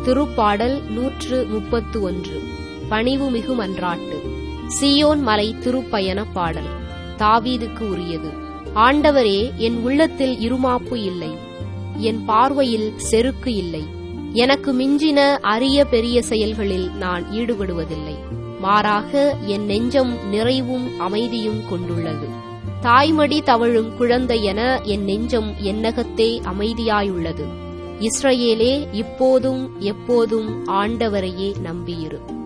திருப்பாடல் 131. பணிவுமிகு மன்றாட்டு. சீயோன் மலை திருப்பயண பாடல். தாவீதுக்கு உரியது. ஆண்டவரே, என் உள்ளத்தில் இருமாப்பு இல்லை, என் பார்வையில் செருக்கு இல்லை. எனக்கு மிஞ்சின அரிய பெரிய செயல்களில் நான் ஈடுபடுவதில்லை. மாறாக என் நெஞ்சம் நிறைவும் அமைதியும் கொண்டுள்ளது. தாய்மடி தவழும் குழந்தையென என் நெஞ்சம் என்னகத்தே அமைதியாயுள்ளது. இஸ்ரவேலே, இப்போதும் எப்போதும் ஆண்டவரையே நம்பியிரு.